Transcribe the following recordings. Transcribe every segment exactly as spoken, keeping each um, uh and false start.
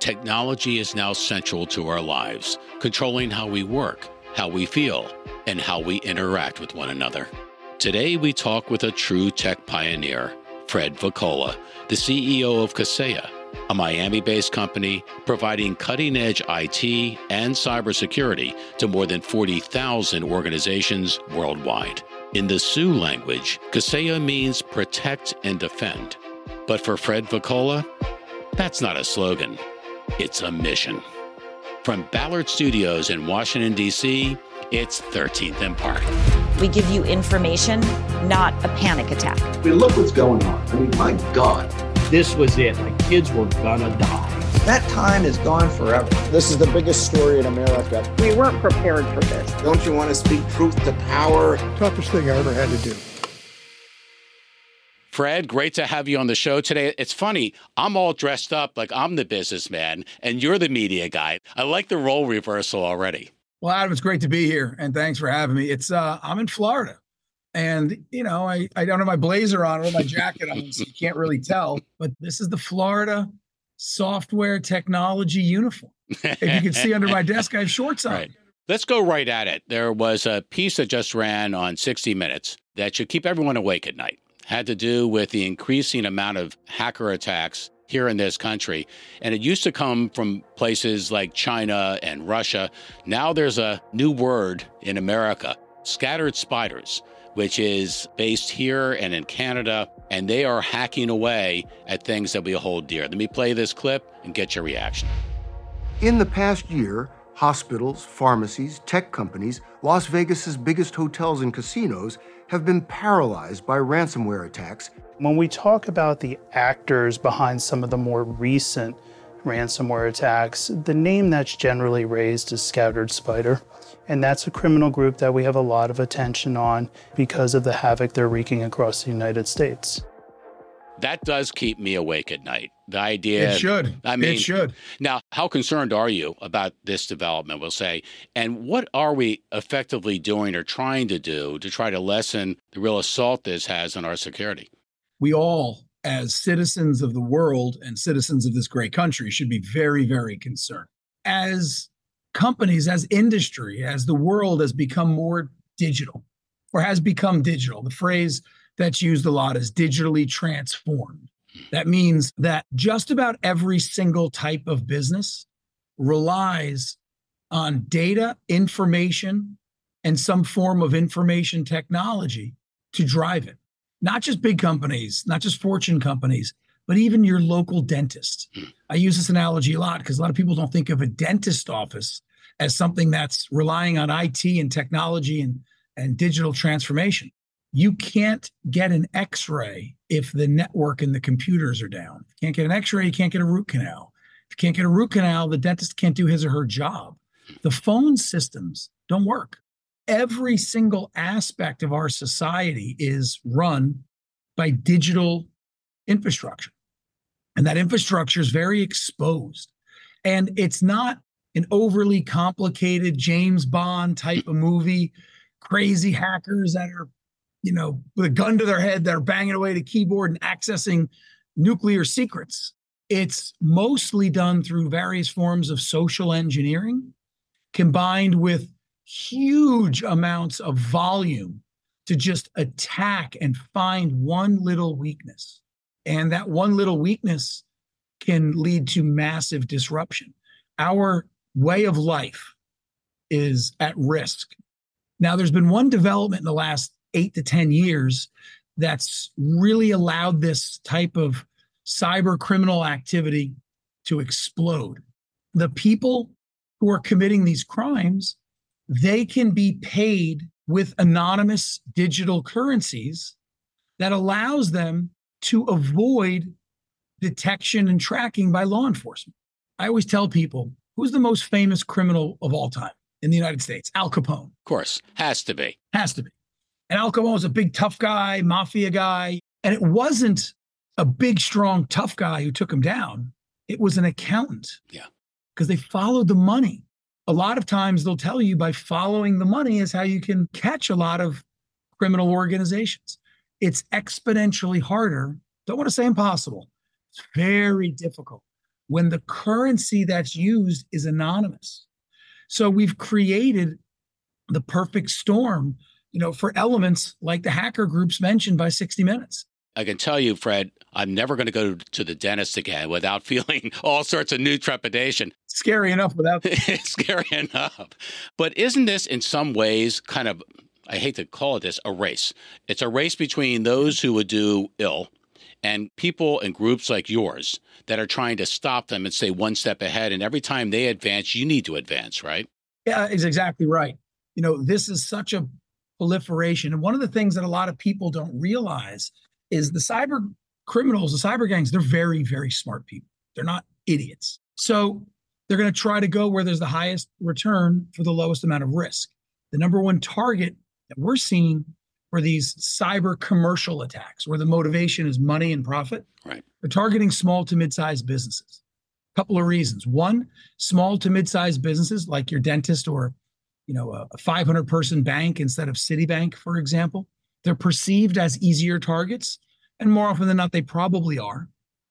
Technology is now central to our lives, controlling how we work, how we feel, and how we interact with one another. Today, we talk with a true tech pioneer, Fred Vacola, the C E O of Kaseya, a Miami-based company providing cutting-edge I T and cybersecurity to more than forty thousand organizations worldwide. In the Sioux language, Kaseya means protect and defend. But for Fred Vacola, that's not a slogan. It's a mission. From Ballard Studios in Washington, D C, it's thirteenth and Park. We give you information, not a panic attack. I mean, look what's going on. I mean, my God. This was it. My kids were gonna die. That time is gone forever. This is the biggest story in America. We weren't prepared for this. Don't you want to speak truth to power? Toughest thing I ever had to do. Fred, great to have you on the show today. It's funny, I'm all dressed up like I'm the businessman and you're the media guy. I like the role reversal already. Well, Adam, it's great to be here, and thanks for having me. It's uh, I'm in Florida, and you know I, I don't have my blazer on or my jacket on, so you can't really tell. But this is the Florida software technology uniform. If you can see under my desk, I have shorts on. Right. Let's go right at it. There was a piece that just ran on sixty minutes that should keep everyone awake at night. Had to do with the increasing amount of hacker attacks here in this country. And it used to come from places like China and Russia. Now there's a new word in America, scattered spiders, which is based here and in Canada. And they are hacking away at things that we hold dear. Let me play this clip and get your reaction. In the past year, hospitals, pharmacies, tech companies, Las Vegas's biggest hotels and casinos have been paralyzed by ransomware attacks. When we talk about the actors behind some of the more recent ransomware attacks, the name that's generally raised is Scattered Spider. And that's a criminal group that we have a lot of attention on because of the havoc they're wreaking across the United States. That does keep me awake at night. The idea... It should. I mean, it should. Now, how concerned are you about this development, we'll say, and what are we effectively doing or trying to do to try to lessen the real assault this has on our security? We all, as citizens of the world and citizens of this great country, should be very, very concerned. As companies, as industry, as the world has become more digital or has become digital, the phrase that's used a lot is digitally transformed. That means that just about every single type of business relies on data, information, and some form of information technology to drive it. Not just big companies, not just Fortune companies, but even your local dentist. I use this analogy a lot because a lot of people don't think of a dentist office as something that's relying on I T and technology and, and digital transformation. You can't get an X-ray if the network and the computers are down. If you can't get an X-ray, you can't get a root canal. If you can't get a root canal, the dentist can't do his or her job. The phone systems don't work. Every single aspect of our society is run by digital infrastructure. And that infrastructure is very exposed. And it's not an overly complicated James Bond type of movie, crazy hackers that are, you know, with a gun to their head that are banging away at a keyboard and accessing nuclear secrets. It's mostly done through various forms of social engineering, combined with huge amounts of volume to just attack and find one little weakness. And that one little weakness can lead to massive disruption. Our way of life is at risk. Now, there's been one development in the last eight to ten years that's really allowed this type of cyber criminal activity to explode. The people who are committing these crimes, they can be paid with anonymous digital currencies that allows them to avoid detection and tracking by law enforcement. I always tell people, who's the most famous criminal of all time in the United States? Al Capone. Of course, has to be. Has to be. And Al Capone was a big, tough guy, mafia guy. And it wasn't a big, strong, tough guy who took him down. It was an accountant. Yeah. Because they followed the money. A lot of times they'll tell you by following the money is how you can catch a lot of criminal organizations. It's exponentially harder. Don't want to say impossible. It's very difficult when the currency that's used is anonymous. So we've created the perfect storm, you know, for elements like the hacker groups mentioned by sixty minutes. I can tell you, Fred, I'm never going to go to the dentist again without feeling all sorts of new trepidation. Scary enough without. Scary enough. But isn't this in some ways kind of, I hate to call it this, a race? It's a race between those who would do ill and people and groups like yours that are trying to stop them and stay one step ahead. And every time they advance, you need to advance, right? Yeah, it's exactly right. You know, this is such a proliferation. And one of the things that a lot of people don't realize is the cyber criminals, the cyber gangs, they're very, very smart people. They're not idiots. So they're going to try to go where there's the highest return for the lowest amount of risk. The number one target that we're seeing for these cyber commercial attacks, where the motivation is money and profit, right? They're targeting small to mid-sized businesses. A couple of reasons. One, small to mid-sized businesses like your dentist or, you know, a five hundred person bank instead of Citibank, for example. They're perceived as easier targets, and more often than not, they probably are.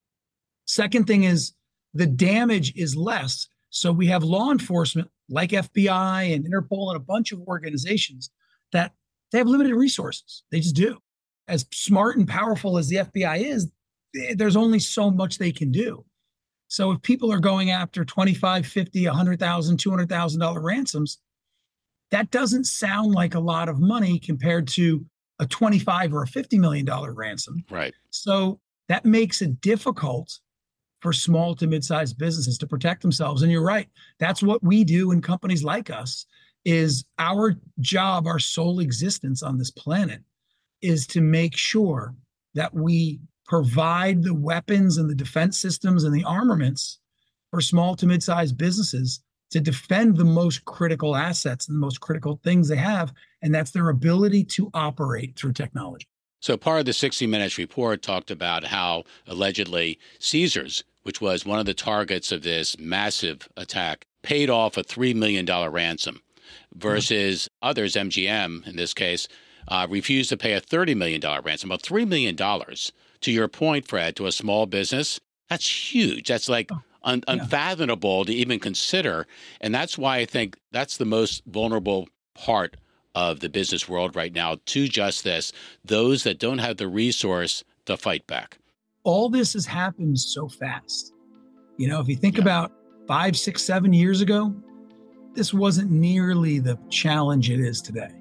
Second thing is the damage is less. So we have law enforcement like F B I and Interpol and a bunch of organizations that they have limited resources. They just do. As smart and powerful as the F B I is, there's only so much they can do. So if people are going after twenty-five, fifty, one hundred thousand, two hundred thousand dollars ransoms, that doesn't sound like a lot of money compared to a twenty-five or a fifty million dollars ransom. Right. So that makes it difficult for small to mid-sized businesses to protect themselves. And you're right. That's what we do in companies like us. Is our job, our sole existence on this planet is to make sure that we provide the weapons and the defense systems and the armaments for small to mid-sized businesses to defend the most critical assets and the most critical things they have, and that's their ability to operate through technology. So part of the sixty minutes report talked about how allegedly Caesars, which was one of the targets of this massive attack, paid off a three million dollars ransom versus mm-hmm. others, M G M in this case, uh, refused to pay a thirty million dollars ransom. Well, three million dollars, to your point, Fred, to a small business, that's huge. That's like oh. Un- yeah. unfathomable to even consider. And that's why I think that's the most vulnerable part of the business world right now to just this, those that don't have the resource to fight back. All this has happened so fast. You know, if you think yeah. about five, six, seven years ago, this wasn't nearly the challenge it is today.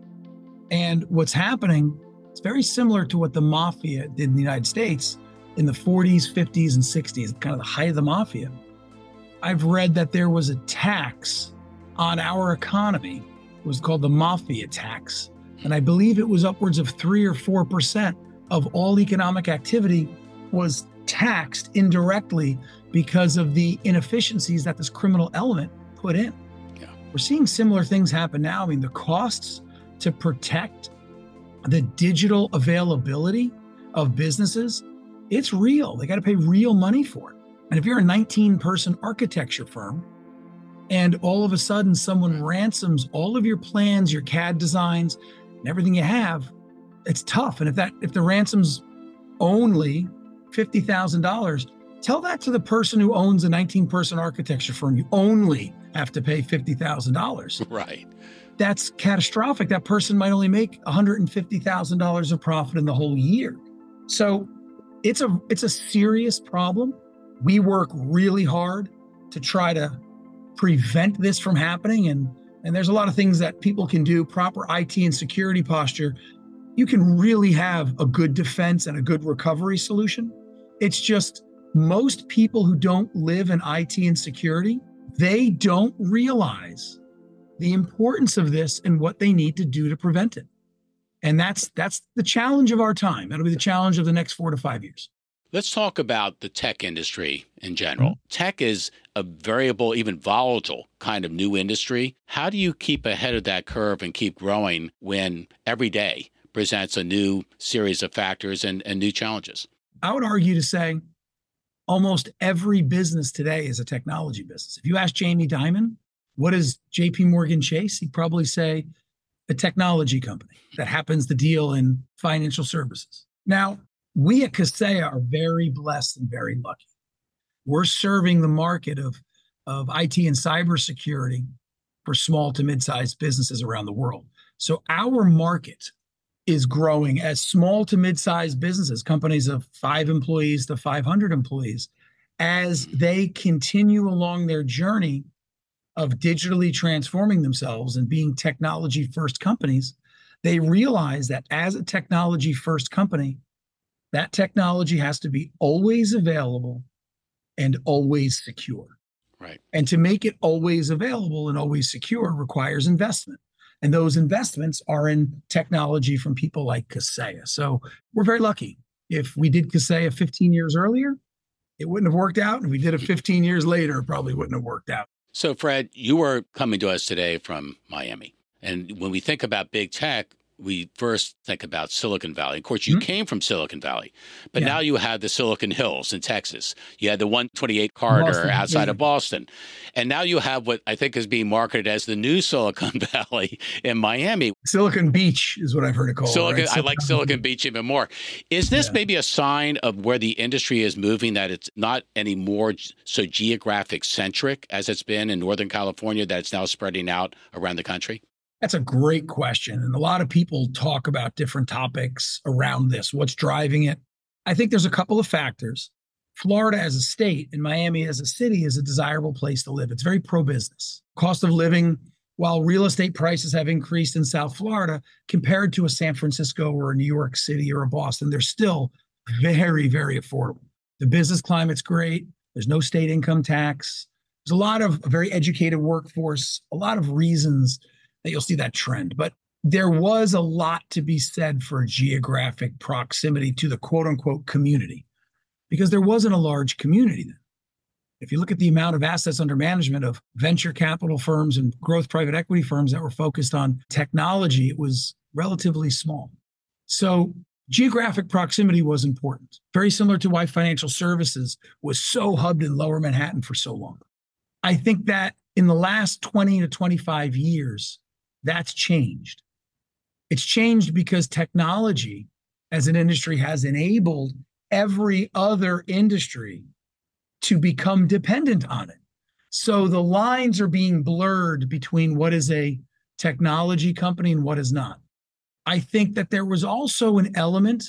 And what's happening, it's very similar to what the mafia did in the United States in the forties, fifties, and sixties, kind of the height of the mafia. I've read that there was a tax on our economy. It was called the mafia tax. And I believe it was upwards of three or four percent of all economic activity was taxed indirectly because of the inefficiencies that this criminal element put in. Yeah. We're seeing similar things happen now. I mean, the costs to protect the digital availability of businesses, it's real. They got to pay real money for it. And if you're a nineteen person architecture firm and all of a sudden someone ransoms all of your plans, your C A D designs, and everything you have, it's tough. And if that if the ransom's only fifty thousand dollars, tell that to the person who owns a nineteen person architecture firm. You only have to pay fifty thousand dollars. Right. That's catastrophic. That person might only make one hundred fifty thousand dollars of profit in the whole year. So it's a it's a serious problem. We work really hard to try to prevent this from happening. And, and there's a lot of things that people can do, proper I T and security posture. You can really have a good defense and a good recovery solution. It's just most people who don't live in I T and security, they don't realize the importance of this and what they need to do to prevent it. And that's that's the challenge of our time. That'll be the challenge of the next four to five years. Let's talk about the tech industry in general. Mm-hmm. Tech is a variable, even volatile kind of new industry. How do you keep ahead of that curve and keep growing when every day presents a new series of factors and, and new challenges? I would argue to say almost every business today is a technology business. If you ask Jamie Dimon, what is J P Morgan Chase? He'd probably say a technology company that happens to deal in financial services. Now, we at Kaseya are very blessed and very lucky. We're serving the market of, of I T and cybersecurity for small to mid-sized businesses around the world. So our market is growing as small to mid-sized businesses, companies of five employees to five hundred employees, as they continue along their journey of digitally transforming themselves and being technology-first companies. They realize that as a technology-first company, that technology has to be always available and always secure. Right. And to make it always available and always secure requires investment. And those investments are in technology from people like Kaseya. So we're very lucky. If we did Kaseya fifteen years earlier, it wouldn't have worked out. And if we did it fifteen years later, it probably wouldn't have worked out. So, Fred, you are coming to us today from Miami. And when we think about big tech, we first think about Silicon Valley. Of course, you mm-hmm. came from Silicon Valley, but yeah. now you have the Silicon Hills in Texas. You had the one twenty-eight corridor Boston, outside yeah. of Boston. And now you have what I think is being marketed as the new Silicon Valley in Miami. Silicon Beach is what I've heard it called. Silicon, right? I like Silicon Beach even more. Is this yeah. maybe a sign of where the industry is moving, that it's not anymore so geographic centric as it's been in Northern California, that it's now spreading out around the country? That's a great question. And a lot of people talk about different topics around this. What's driving it? I think there's a couple of factors. Florida as a state and Miami as a city is a desirable place to live. It's very pro-business. Cost of living, while real estate prices have increased in South Florida, compared to a San Francisco or a New York City or a Boston, they're still very, very affordable. The business climate's great. There's no state income tax. There's a lot of a very educated workforce, a lot of reasons that you'll see that trend. But there was a lot to be said for geographic proximity to the quote unquote community, because there wasn't a large community then. If you look at the amount of assets under management of venture capital firms and growth private equity firms that were focused on technology, it was relatively small. So geographic proximity was important, very similar to why financial services was so hubbed in Lower Manhattan for so long. I think that in the last twenty to twenty-five years, that's changed. It's changed because technology as an industry has enabled every other industry to become dependent on it. So the lines are being blurred between what is a technology company and what is not. I think that there was also an element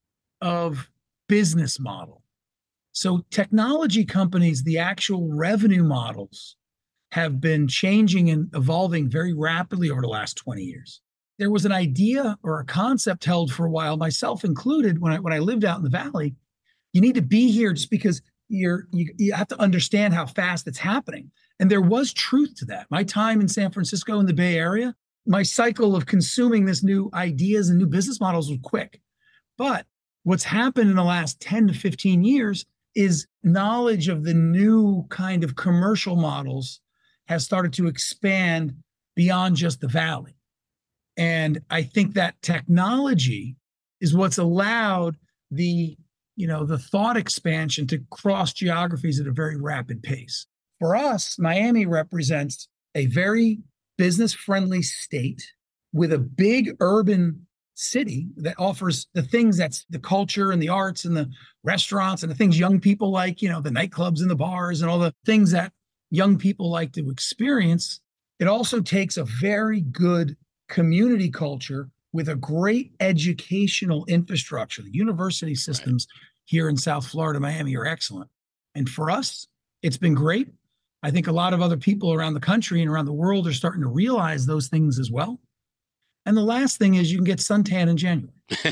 of business model. So technology companies, the actual revenue models have been changing and evolving very rapidly over the last twenty years. There was an idea or a concept held for a while, myself included, when I when I lived out in the Valley. You need to be here just because you're you, you have to understand how fast it's happening. And there was truth to that. My time in San Francisco in the Bay Area, my cycle of consuming this new ideas and new business models was quick. But what's happened in the last ten to fifteen years is knowledge of the new kind of commercial models has started to expand beyond just the Valley. And I think that technology is what's allowed the, you know, the thought expansion to cross geographies at a very rapid pace. For us, Miami represents a very business-friendly state with a big urban city that offers the things that's the culture and the arts and the restaurants and the things young people like, you know, the nightclubs and the bars and all the things that young people like to experience. It also takes a very good community culture with a great educational infrastructure. The university systems right. here in South Florida, Miami are excellent. And for us, it's been great. I think a lot of other people around the country and around the world are starting to realize those things as well. And the last thing is you can get suntan in January.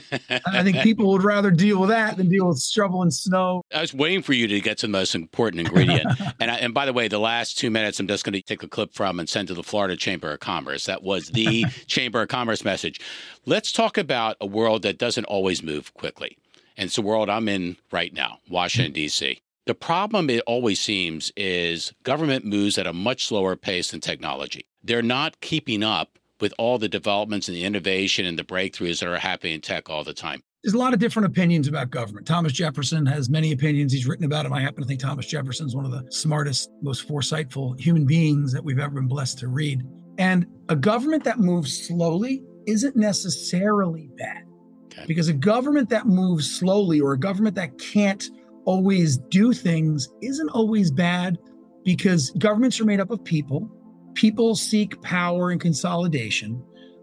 I think people would rather deal with that than deal with shovel and snow. I was waiting for you to get to the most important ingredient. and I, and by the way, the last two minutes, I'm just going to take a clip from and send to the Florida Chamber of Commerce. That was the Chamber of Commerce message. Let's talk about a world that doesn't always move quickly. And it's the world I'm in right now, Washington, D C. The problem, it always seems, is government moves at a much slower pace than technology. They're not keeping up with all the developments and the innovation and the breakthroughs that are happening in tech all the time. There's a lot of different opinions about government. Thomas Jefferson has many opinions. He's written about them. I happen to think Thomas Jefferson is one of the smartest, most foresightful human beings that we've ever been blessed to read. And a government that moves slowly isn't necessarily bad. Okay. Because a government that moves slowly or a government that can't always do things isn't always bad, because governments are made up of people. People seek power and consolidation.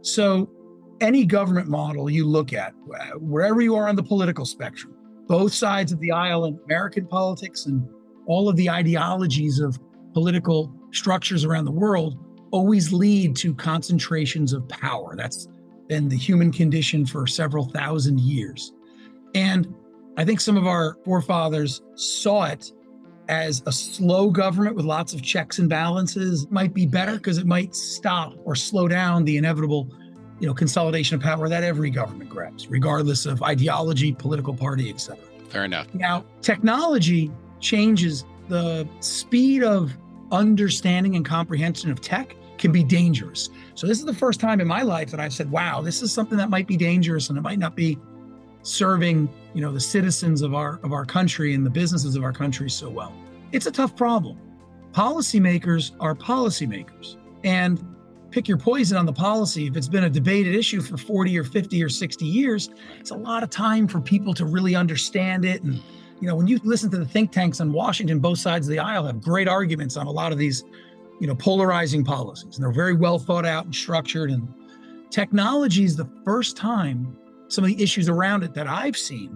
So any government model you look at, wherever you are on the political spectrum, both sides of the aisle in American politics and all of the ideologies of political structures around the world always lead to concentrations of power. That's been the human condition for several thousand years. And I think some of our forefathers saw it as a slow government with lots of checks and balances might be better, because it might stop or slow down the inevitable, you know, consolidation of power that every government grabs, regardless of ideology, political party, et cetera. Fair enough. Now, technology changes. The speed of understanding and comprehension of tech can be dangerous. So this is the first time in my life that I've said, wow, this is something that might be dangerous, and it might not be serving, you know, the citizens of our of our country and the businesses of our country so well. It's a tough problem. Policymakers are policymakers, and pick your poison on the policy. If it's been a debated issue for forty or fifty or sixty years, it's a lot of time for people to really understand it. And, you know, when you listen to the think tanks in Washington, both sides of the aisle have great arguments on a lot of these, you know, polarizing policies, and they're very well thought out and structured. And technology is the first time, some of the issues around it that I've seen,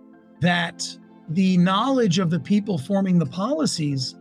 that the knowledge of the people forming the policies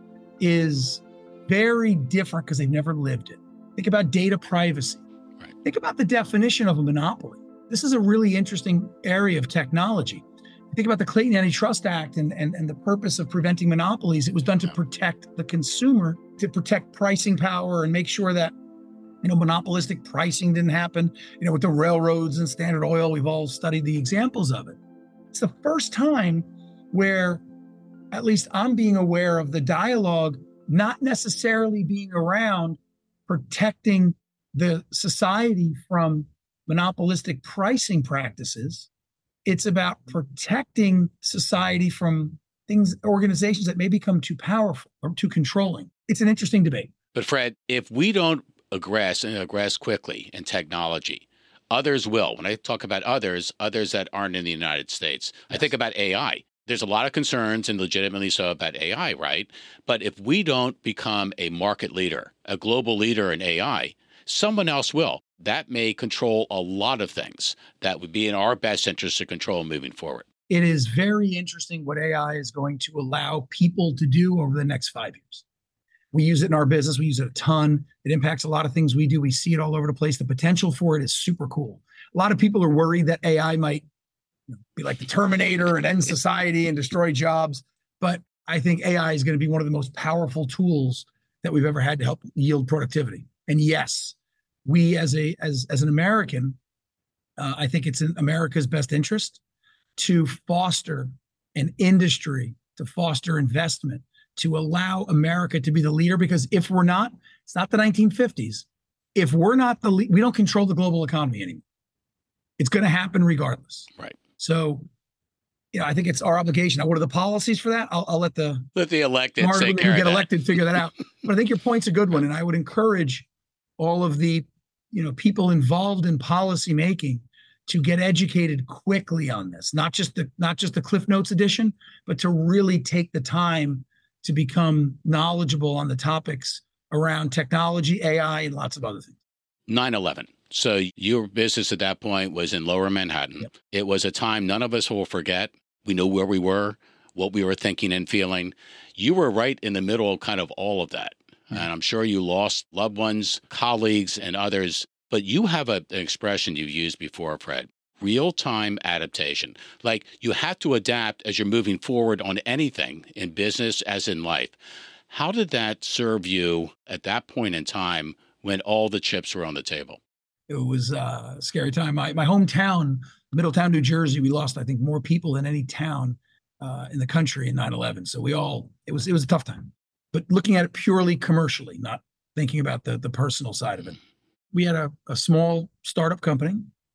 is very different because they've never lived it. Think about data privacy. Right. Think about the definition of a monopoly. This is a really interesting area of technology. Think about the Clayton Antitrust Act and, and, and the purpose of preventing monopolies. It was done to protect the consumer, to protect pricing power and make sure that, you know, monopolistic pricing didn't happen. You know, with the railroads and Standard Oil, we've all studied the examples of it. It's the first time where, at least I'm being aware of the dialogue, not necessarily being around protecting the society from monopolistic pricing practices. It's about protecting society from things, organizations that may become too powerful or too controlling. It's an interesting debate. But Fred, if we don't aggress and aggress quickly in technology, others will. When I talk about others, others that aren't in the United States, yes. I think about A I. There's a lot of concerns, and legitimately so, about A I, right? But if we don't become a market leader, a global leader in A I, someone else will. That may control a lot of things that would be in our best interest to control moving forward. It is very interesting what A I is going to allow people to do over the next five years. We use it in our business. We use it a ton. It impacts a lot of things we do. We see it all over the place. The potential for it is super cool. A lot of people are worried that A I might, you know, be like the Terminator and end society and destroy jobs. But I think A I is going to be one of the most powerful tools that we've ever had to help yield productivity. And yes, we as a as as an American, uh, I think it's in America's best interest to foster an industry, to foster investment, to allow America to be the leader. Because if we're not, it's not the nineteen fifties. If we're not the lead, we don't control the global economy anymore. It's going to happen regardless. Right. So, you know, I think it's our obligation. Now, what are the policies for that? I'll, I'll let the let the elected smart take women care who of get that. elected figure that out. But I think your point's a good one, and I would encourage all of the, you know, people involved in policy making to get educated quickly on this. Not just the not just the Cliff Notes edition, but to really take the time to become knowledgeable on the topics around technology, A I, and lots of other things. nine eleven. So your business at that point was in Lower Manhattan. Yep. It was a time none of us will forget. We know where we were, what we were thinking and feeling. You were right in the middle of kind of all of that. Mm-hmm. And I'm sure you lost loved ones, colleagues, and others. But you have a, an expression you've used before, Fred, real-time adaptation. Like you have to adapt as you're moving forward on anything in business as in life. How did that serve you at that point in time when all the chips were on the table? It was a scary time. My my hometown, Middletown, New Jersey, we lost, I think, more people than any town uh, in the country in nine eleven. So we all, it was it was a tough time. But looking at it purely commercially, not thinking about the, the personal side of it. We had a, a small startup company,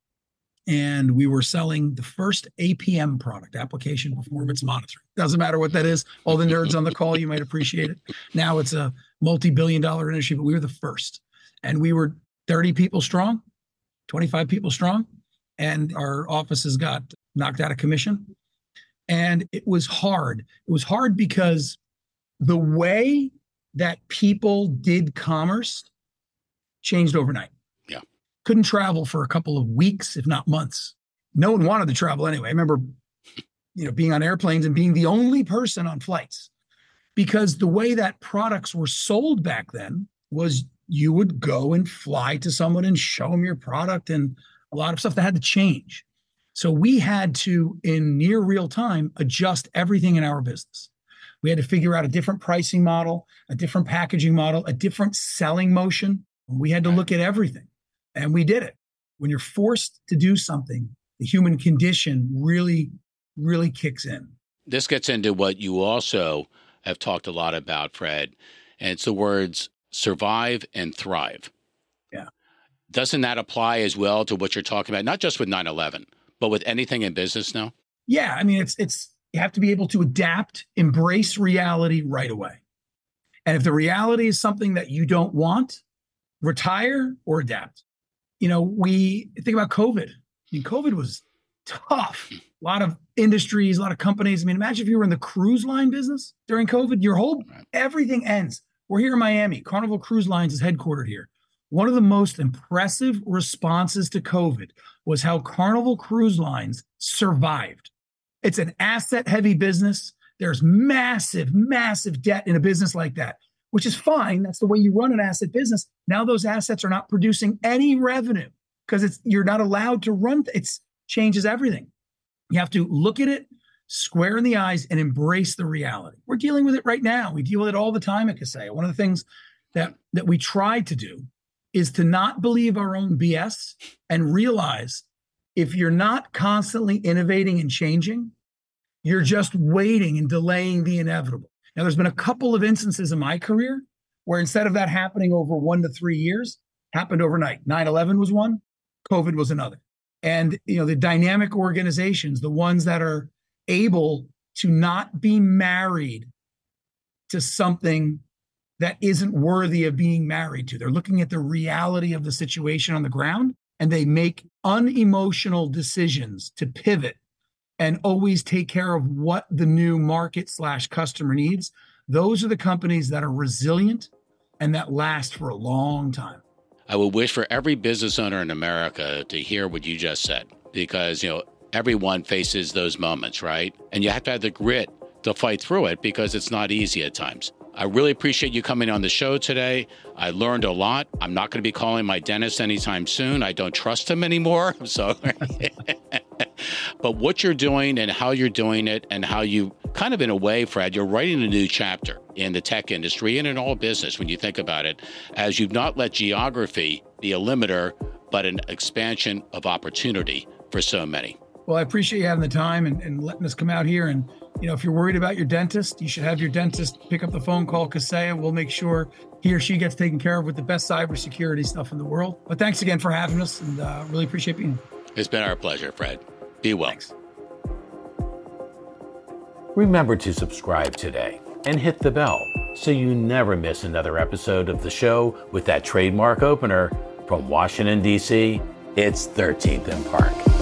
and we were selling the first A P M product, application performance monitoring. Doesn't matter what that is. All the nerds on the call, you might appreciate it. Now it's a multi-billion dollar industry, but we were the first. And we were thirty people strong, twenty-five people strong, and our offices got knocked out of commission. And it was hard. It was hard because the way that people did commerce changed overnight. Yeah. Couldn't travel for a couple of weeks, if not months. No one wanted to travel anyway. I remember, you know, being on airplanes and being the only person on flights, because the way that products were sold back then was you would go and fly to someone and show them your product, and a lot of stuff that had to change. So we had to, in near real time, adjust everything in our business. We had to figure out a different pricing model, a different packaging model, a different selling motion. We had to look at everything, and we did it. When you're forced to do something, the human condition really, really kicks in. This gets into what you also have talked a lot about, Fred, and it's the words survive and thrive. Yeah. Doesn't that apply as well to what you're talking about, not just with nine eleven, but with anything in business now? Yeah, I mean, it's it's you have to be able to adapt, embrace reality right away. And if the reality is something that you don't want, retire or adapt. You know, we think about COVID. I mean, COVID was tough. A lot of industries, a lot of companies. I mean, imagine if you were in the cruise line business during COVID, your whole, everything ends. We're here in Miami. Carnival Cruise Lines is headquartered here. One of the most impressive responses to COVID was how Carnival Cruise Lines survived. It's an asset-heavy business. There's massive, massive debt in a business like that, which is fine. That's the way you run an asset business. Now those assets are not producing any revenue because it's you're not allowed to run. It changes everything. You have to look at it square in the eyes and embrace the reality. We're dealing with it right now. We deal with it all the time at Kaseya. One of the things that, that we try to do is to not believe our own B S and realize if you're not constantly innovating and changing, you're just waiting and delaying the inevitable. Now, there's been a couple of instances in my career where instead of that happening over one to three years, happened overnight. nine eleven was one, COVID was another. And, you know, the dynamic organizations, the ones that are able to not be married to something that isn't worthy of being married to. They're looking at the reality of the situation on the ground, and they make unemotional decisions to pivot and always take care of what the new market slash customer needs. Those are the companies that are resilient and that last for a long time. I would wish for every business owner in America to hear what you just said, because, you know, everyone faces those moments, right? And you have to have the grit to fight through it because it's not easy at times. I really appreciate you coming on the show today. I learned a lot. I'm not going to be calling my dentist anytime soon. I don't trust him anymore. So, but what you're doing and how you're doing it and how you kind of, in a way, Fred, you're writing a new chapter in the tech industry and in all business when you think about it, as you've not let geography be a limiter, but an expansion of opportunity for so many. Well, I appreciate you having the time and, and letting us come out here. And, you know, if you're worried about your dentist, you should have your dentist pick up the phone, call Kaseya. We'll make sure he or she gets taken care of with the best cybersecurity stuff in the world. But thanks again for having us, and uh, really appreciate being here. It's been our pleasure, Fred. Be well. Thanks. Remember to subscribe today and hit the bell so you never miss another episode of the show with that trademark opener from Washington, D C. It's thirteenth and Park.